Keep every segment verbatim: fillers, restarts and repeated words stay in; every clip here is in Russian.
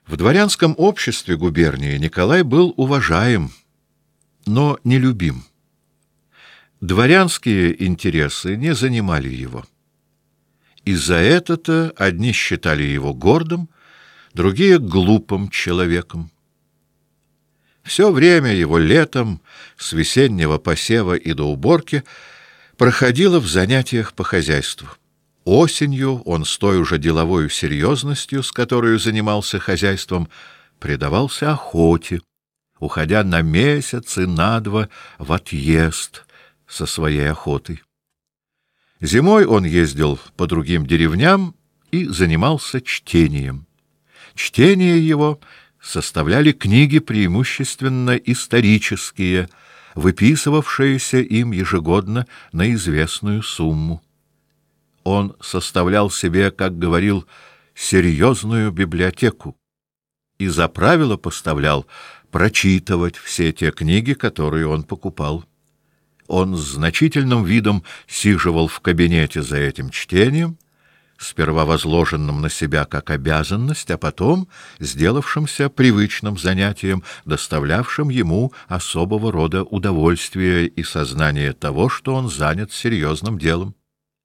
В дворянском обществе губернии Николай был уважаем, но не любим. Дворянские интересы не занимали его. И за это-то одни считали его гордым, другие — глупым человеком. Все время его летом, с весеннего посева и до уборки, проходило в занятиях по хозяйству. Осенью он с той уже деловой серьезностью, с которой занимался хозяйством, предавался охоте, уходя на месяц и на два в отъезд со своей охотой. Зимой он ездил по другим деревням и занимался чтением. Чтение его составляли книги преимущественно исторические, выписывавшиеся им ежегодно на известную сумму. Он составлял себе, как говорил, серьезную библиотеку и за правило поставлял прочитывать все те книги, которые он покупал. Он с значительным видом сиживал в кабинете за этим чтением, сперва возложенным на себя как обязанность, а потом сделавшимся привычным занятием, доставлявшим ему особого рода удовольствие и сознание того, что он занят серьезным делом.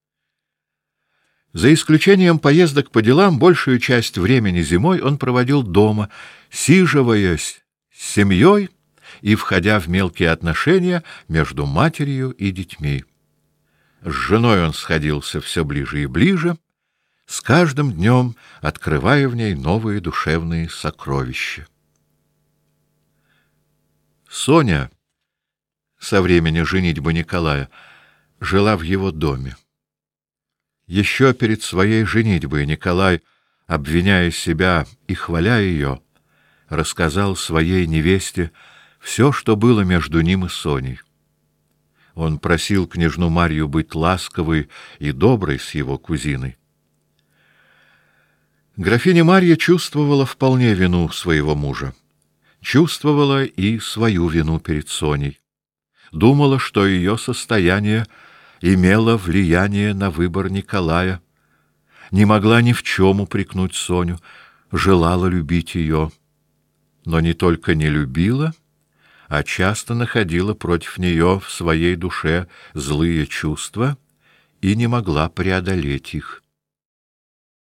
За исключением поездок по делам, большую часть времени зимой он проводил дома, сиживаясь с семьей и входя в мелкие отношения между матерью и детьми. С женой он сходился все ближе и ближе, с каждым днем открывая в ней новые душевные сокровища. Соня со времени женитьбы Николая жила в его доме. Еще перед своей женитьбой Николай, обвиняя себя и хваля ее, рассказал своей невесте все, что было между ним и Соней. Он просил княжну Марью быть ласковой и доброй с его кузиной. Графиня Марья чувствовала вполне вину своего мужа, чувствовала и свою вину перед Соней, думала, что ее состояние имела влияние на выбор Николая, не могла ни в чем упрекнуть Соню, желала любить ее, но не только не любила, а часто находила против нее в своей душе злые чувства и не могла преодолеть их.